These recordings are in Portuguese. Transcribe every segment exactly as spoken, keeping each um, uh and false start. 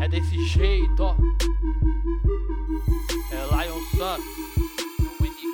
É desse jeito, ó. É Lion Sun, o N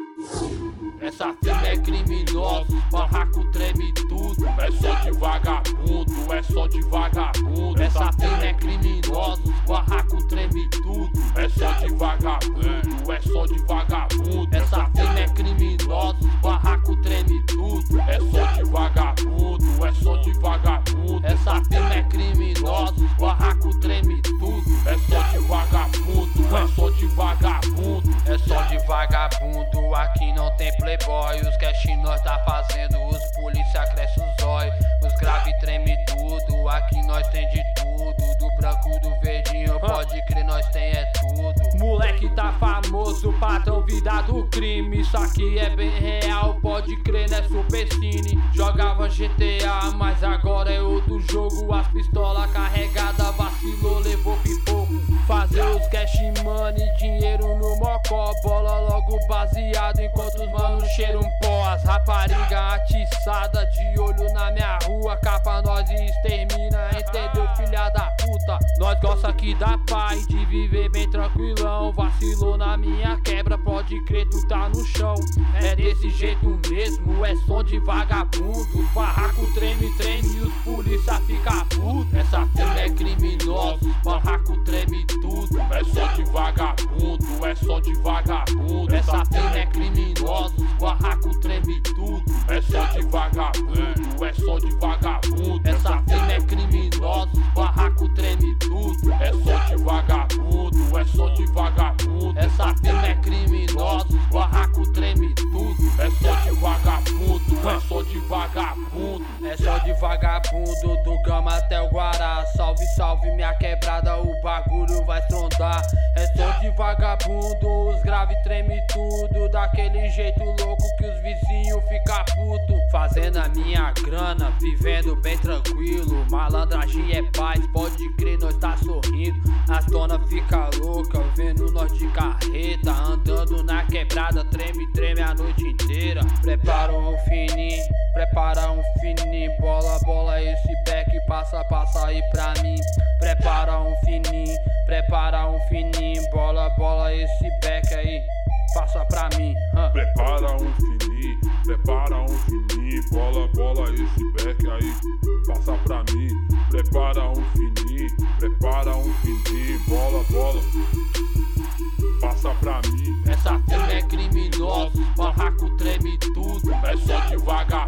K. Essa firma é criminosa, barraco treme tudo. É só de vagabundo, é só de vagabundo. Essa firma é criminosa, barraco treme tudo. É só de vagabundo, é só de vagabundo. Essa firma é criminosa, barraco treme tudo. É só de vagabundo, é só de vagabundo. Essa firma é criminosa, barraco treme tudo. É só de vagabundo, é só de vagabundo. É só de vagabundo, aqui não tem playboy. Os cash nós tá fazendo, os polícia cresce os olhos. Os grave treme tudo, aqui nós tem de tudo. Do branco, do verdinho, pode crer, nós tem é tudo. Moleque tá famoso, patrão, vida do crime. Isso aqui é bem real, pode crer, né, Super Cine. Jogava G T A, mas agora é outro jogo. As pistolas carregadas, vacilou, levou pipoco. Fazer os cash money, dinheiro no mocó. Bola logo baseado, enquanto os manos cheiram pó. As rapariga atiçada, de olho na minha rua. Capa nós e extermina, entendeu, filha da puta? Nós gosta aqui da paz, de viver bem tranquilão. Vacilou na minha quebra, pode crer, tu tá no chão. É desse jeito mesmo, é som de vagabundo. Barraco treme, treme e os polícia fica puto. Essa firma é criminosa, barraco treme tudo. É só de vagabundo, é só de vagabundo. Essa firma é criminosa, barraco treme tudo. É só de vagabundo, é só de vagabundo. Essa firma é criminosa, barraco treme tudo. É só de vagabundo, é só de vagabundo. Essa firma é criminosa, barraco treme tudo. É só de vagabundo, é só de vagabundo. É só de vagabundo, do Gama até o Guará. Salve, salve minha quebrada, o bagulho vai estrondar. É só de vagabundo, os grave treme tudo. Daquele jeito louco que os vizinhos fica puto. Fazendo a minha grana, vivendo bem tranquilo. Malandragem é paz, pode crer, nós tá sorrindo. As dona fica louca, vendo nós de carreta. Andando na quebrada, treme, treme a noite inteira. Prepara um fininho, prepara um fininho. Bola, bola esse back, passa, passa aí pra mim. Prepara um fininho, prepara um fininho. Bola, bola esse back aí, passa pra mim. huh. Prepara um fininho, prepara um fininho. Bola, bola esse back aí, passa pra mim. Prepara um fininho, prepara um fininho. Bola, bola, passa pra mim. Essa firma é criminosa, barraco treme tudo. É só de vagabundo.